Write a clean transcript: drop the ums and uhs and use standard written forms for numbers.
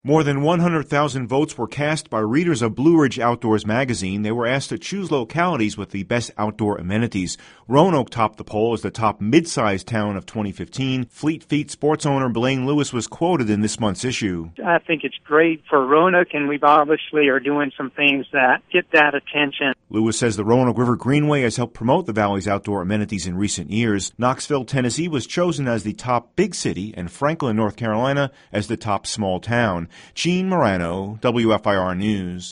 More than 100,000 votes were cast by readers of Blue Ridge Outdoors magazine. They were asked to choose localities with the best outdoor amenities. Roanoke topped the poll as the top mid-sized town of 2015. Fleet Feet sports owner Blaine Lewis was quoted in this month's issue. I think it's great for Roanoke, and we obviously are doing some things that get that attention. Lewis says the Roanoke River Greenway has helped promote the valley's outdoor amenities in recent years. Knoxville, Tennessee was chosen as the top big city, and Franklin, North Carolina as the top small town. Gene Morano, WFIR News.